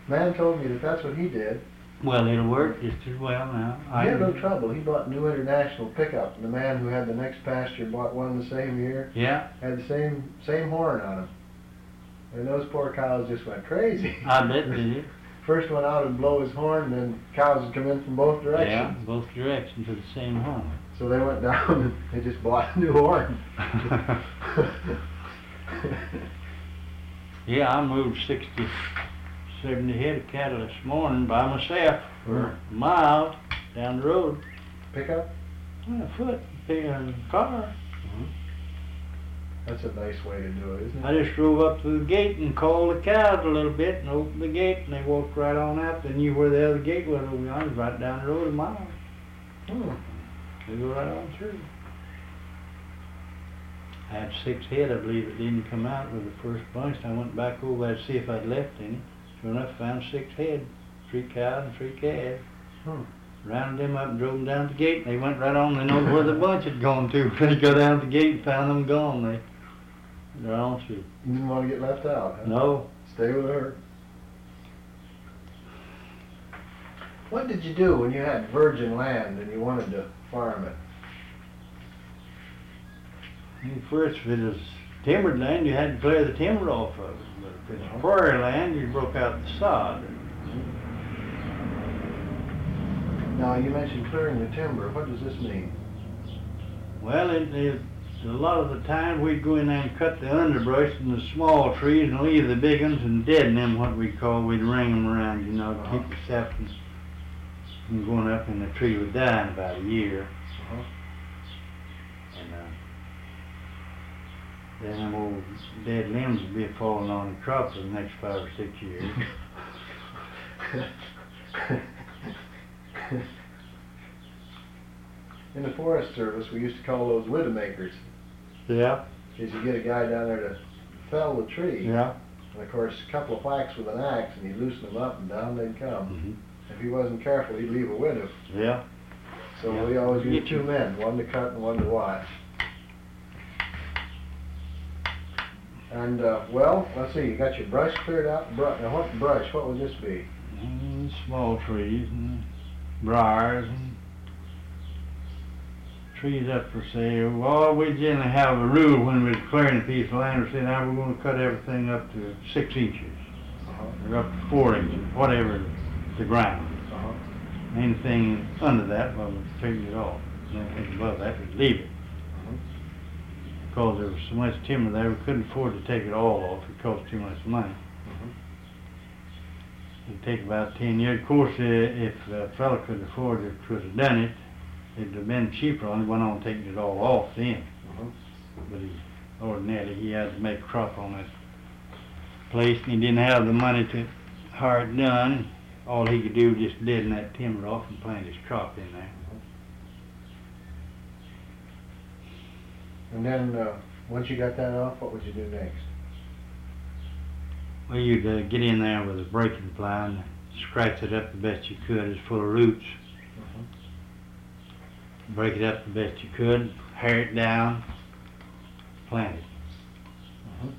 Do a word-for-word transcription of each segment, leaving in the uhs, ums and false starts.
Man told me that that's what he did. Well, it'll work just as well now. He had no trouble. He bought a new International pickup, and the man who had the next pasture bought one the same year. Yeah. Had the same same horn on him. And those poor cows just went crazy. I bet they did. First one out would blow his horn, and then cows would come in from both directions. Yeah, both directions to the same horn. So they went down and they just bought a new horn. Yeah, I moved sixty, seventy head of cattle this morning by myself for a mile down the road. Pickup? On foot, pick a car. That's a nice way to do it, isn't it? I just drove up to the gate and called the cows a little bit and opened the gate, and they walked right on out. They knew where the other gate was over yonder, right down the road a mile. Hmm. They go right on through. I had six head, I believe, that didn't come out with the first bunch. I went back over there to see if I'd left any. Sure enough, found six head, three cows and three calves. Hmm. Rounded them up and drove them down to the gate, and they went right on. They know where the bunch had gone to. They go down to the gate and found them gone. They, they're on through. You didn't want to get left out, huh? No. Stay with her. What did you do when you had virgin land and you wanted to farm it? First, if it was timbered land, you had to clear the timber off of it. But if it's prairie land, you broke out the sod. Now, you mentioned clearing the timber. What does this mean? Well, it, it, a lot of the time we'd go in there and cut the underbrush and the small trees and leave the big ones and deaden them, what we call, we'd ring them around, you know, to Uh-huh. keep the sap from, from going up, and the tree would die in about a year. Uh-huh. And uh, then them old dead limbs would be falling on the crop for the next five or six years. In the Forest Service, we used to call those widowmakers. Yeah. Because you get a guy down there to fell the tree. Yeah. And of course, a couple of whacks with an axe, and he'd loosen them up, and down they'd come. Mm-hmm. If he wasn't careful, he'd leave a widow. Yeah. So Yeah. we always Get used two you. men, one to cut and one to watch. And, uh, well, let's see, you got your brush cleared out. Bru now, what brush? What would this be? Mm, small trees and briars and trees up for sale. Well, we generally have a rule when we're clearing a piece of land, we say, now we're going to cut everything up to six inches, Uh-huh. or up to four inches, whatever the ground. Uh-huh. Anything under that, well, we take it off. Anything above that, we leave it. Uh-huh. Because there was so much timber there, we couldn't afford to take it all off. It cost too much money. Uh-huh. It'd take about ten years. Of course, uh, if a fellow could afford it, could have done it, it'd have been cheaper on it, went on taking it all off then. Uh-huh. But he, ordinarily, he had to make a crop on that place, and he didn't have the money to hire it done. All he could do was just deaden that timber off and plant his crop in there. And then, uh, once you got that off, what would you do next? Well, you'd uh, get in there with a breaking plow and scratch it up the best you could. It's full of roots. Uh-huh. Break it up the best you could, hair it down, plant it. Uh-huh.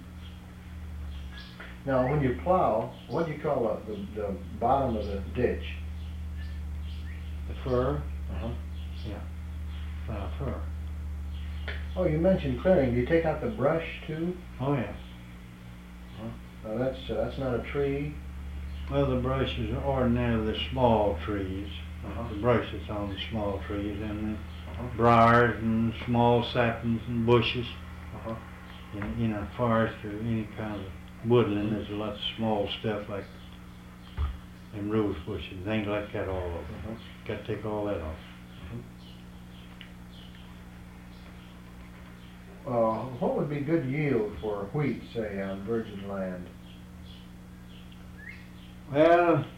Now, when you plow, what do you call the, the, the bottom of the ditch? The fur? Uh-huh. Yeah, uh, fur. Oh, you mentioned clearing. Do you take out the brush, too? Oh, yeah. Now, that's, uh, that's not a tree. Well, the brushes are ordinarily the small trees. Uh-huh. The brush is on the small trees, and the Uh-huh. briars and small saplings and bushes. Uh-huh. In, in a forest or any kind of woodland, there's lots of small stuff like them rose bushes, things like that all over. Uh-huh. Got to take all that off. Uh, what would be good yield for wheat, say, on virgin land? Well,